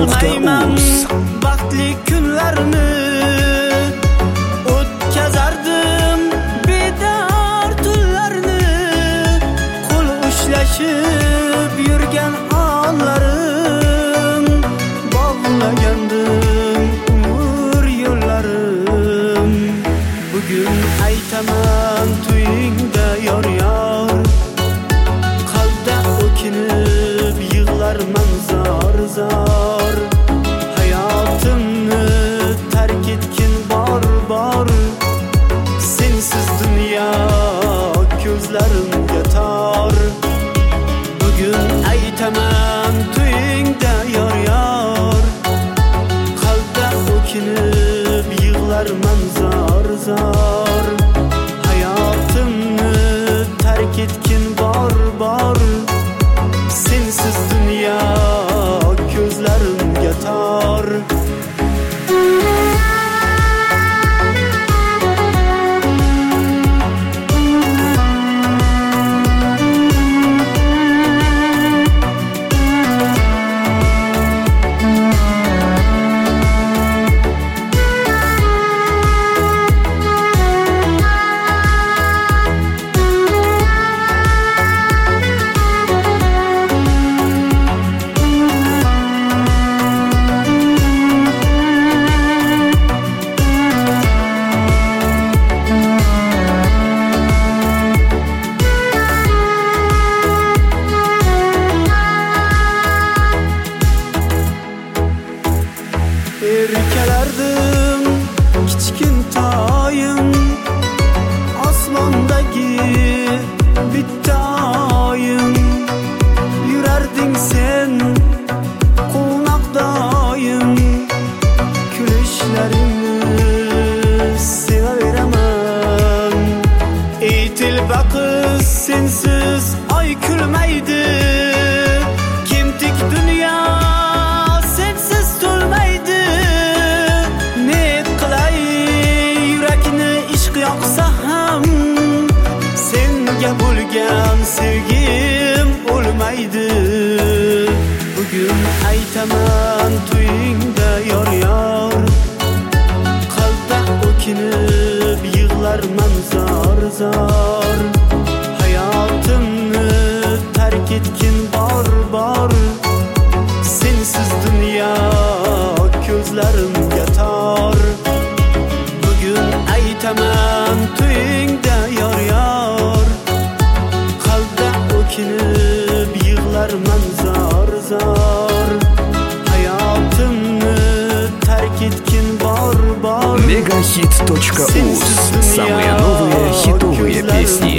bilmayman baxtli kunlarni o'tkazardim bedor tunlarni qo'l ushlashib yurgan onlarim bog'lagandim umr yo'llarim bugun aytaman to'yingda yor yor qalbda o'kinib yig'larman zor zor hayotimni tark etgin bor bor sensiz dunyo ko'zlarimga tor bugun aytaman to'yingda yor yor qalbda o'kinib yig'larman zor zor hayotimni tark etgin bor bor sensiz dunyo ko'zlarimga tor erkalardim kichkintoyim osmondagi bitta oyim yurarding sen quvnoqdoyim kulishlaringni sevaveraman ey tilba qiz sensiz oy kulmaydi kemtik dunyo sensiz to'lmaydi ne qilay yurakni ishq yoqsa ham senga bo'lgan sevgim o'lmaydi bugun aytaman to'yingda yor yor qalbda o'kinib yig'larman zor zor hayotimni tark etgin bor bor sensiz dunyo ko'zlarimga tor bugun aytaman to'yingda yor yor qalbda o'kinib yig'larman zor zor hayotimni tark etgin bor bor Megahit.uz. Самые новые хитовые песни.